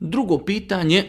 Drugo pitanje,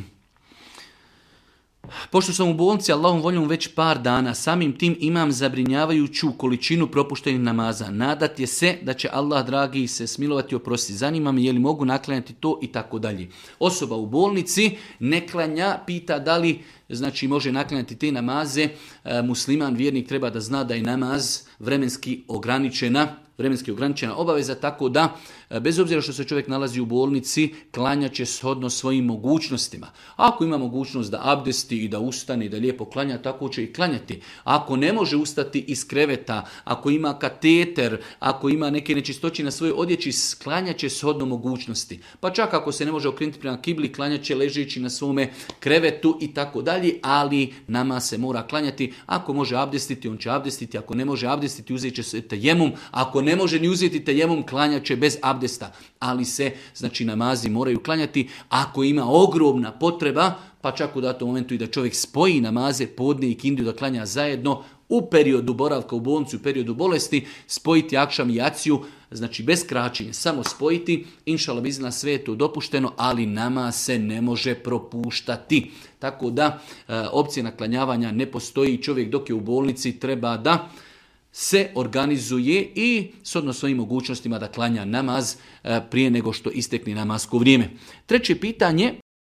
pošto sam u bolnici Allahom voljom već par dana, samim tim imam zabrinjavajuću količinu propuštenih namaza. Nadat je se da će Allah dragi se smilovati i oprostiti. Zanima me je li mogu naklanjati to i tako dalje. Osoba u bolnici ne klanja, pita da li znači može naklanjati te namaze. Musliman, vjernik treba da zna da je namaz vremenski ograničena obaveza, tako da bez obzira što se čovjek nalazi u bolnici, klanjat će shodno svojim mogućnostima. Ako ima mogućnost da abdesti i da ustane i da lijepo klanja, tako će i klanjati. Ako ne može ustati iz kreveta, ako ima kateter, ako ima neke nečistoće na svojoj odjeći, klanjat će shodno mogućnosti. Pa čak ako se ne može okrenuti prema kibli, klanjat će ležeći na svome krevetu i tako dalje, ali nama se mora klanjati. Ako može abdestiti, on će abdestiti. Ako ne može abdestiti, uzet će se tejemum. Ako ne može ni uzeti tejemum, klanjat će bez abdesta. Ali se, znači, namazi moraju klanjati. Ako ima ogromna potreba, pa čak u datom momentu i da čovjek spoji namaze, podne i kindiju da klanja zajedno, u periodu boravka u bolnici, u periodu bolesti, spojiti akšam i jaciju, znači bez kraćenja, samo spojiti, inšallah bizna, sve je to dopušteno, ali nama se ne može propuštati. Tako da opcija naklanjavanja ne postoji. Čovjek dok je u bolnici treba da se organizuje i shodno svojim mogućnostima da klanja namaz prije nego što istekne namasko vrijeme. Treće pitanje,